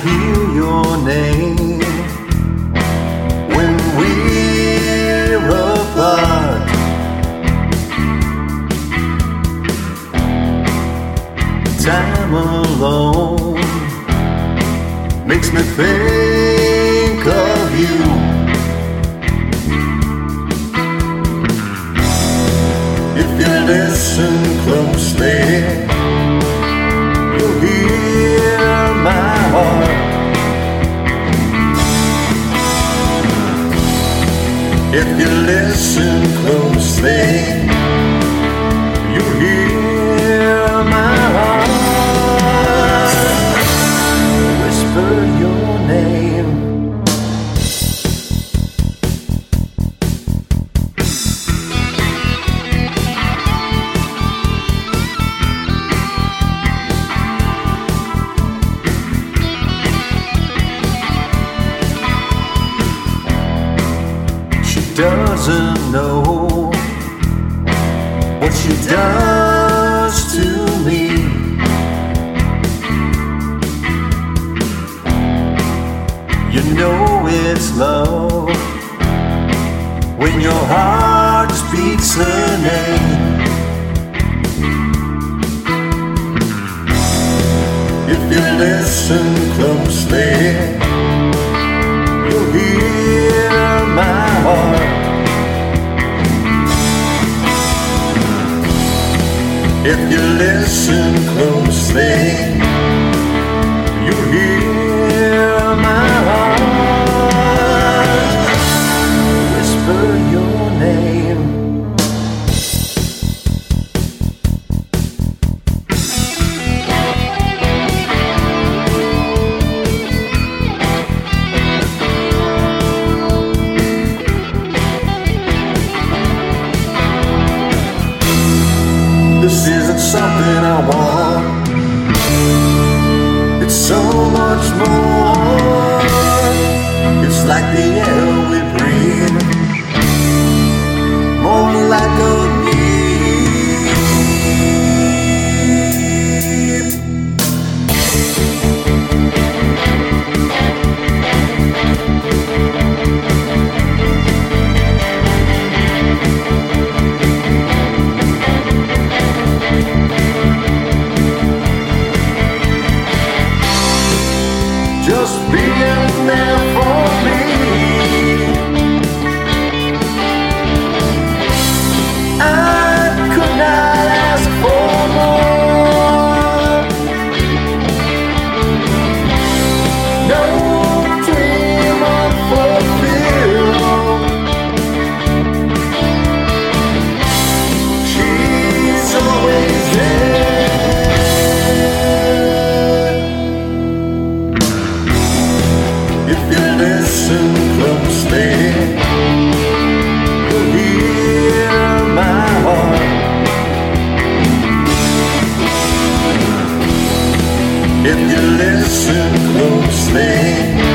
hear your name when we're apart. Time alone makes me think of you. If you listen closely, you'll hear my heart. If you listen closely, you'll hear my heart whisper your name. Doesn't know what she does to me. You know it's love when your heart speaks her name. If you listen closely, you'll hear my heart. If you listen closely, you'll hear my heart whisper your name. This isn't something I want. It's so much more. It's like the air we breathe, more like a just being there for me. I could not ask for more. No dream unfulfilled. She's always there. If you listen closely, you'll hear my heart. If you listen closely,